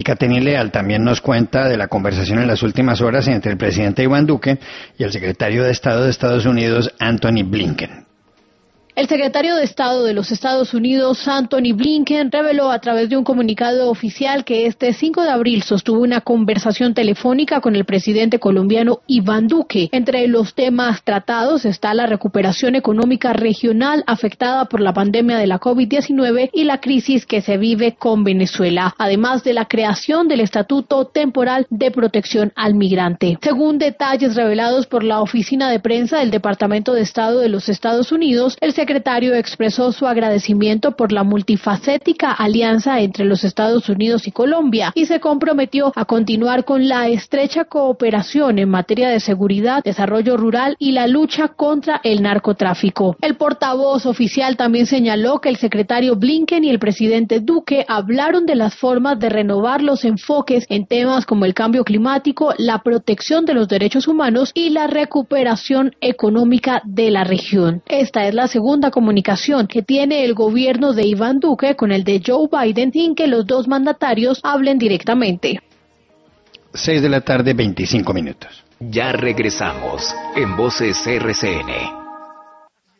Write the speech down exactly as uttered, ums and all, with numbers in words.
Katherine Leal también nos cuenta de la conversación en las últimas horas entre el presidente Iván Duque y el secretario de Estado de Estados Unidos, Antony Blinken. El secretario de Estado de los Estados Unidos, Antony Blinken, reveló a través de un comunicado oficial que este cinco de abril sostuvo una conversación telefónica con el presidente colombiano Iván Duque. Entre los temas tratados está la recuperación económica regional afectada por la pandemia de la COVID diecinueve y la crisis que se vive con Venezuela, además de la creación del Estatuto Temporal de Protección al Migrante. Según detalles revelados por la oficina de prensa del Departamento de Estado de los Estados Unidos, el El secretario expresó su agradecimiento por la multifacética alianza entre los Estados Unidos y Colombia y se comprometió a continuar con la estrecha cooperación en materia de seguridad, desarrollo rural y la lucha contra el narcotráfico. El portavoz oficial también señaló que el secretario Blinken y el presidente Duque hablaron de las formas de renovar los enfoques en temas como el cambio climático, la protección de los derechos humanos y la recuperación económica de la región. Esta es la segunda comunicación que tiene el gobierno de Iván Duque con el de Joe Biden sin que los dos mandatarios hablen directamente. seis de la tarde, veinticinco minutos. Ya regresamos en Voces R C N.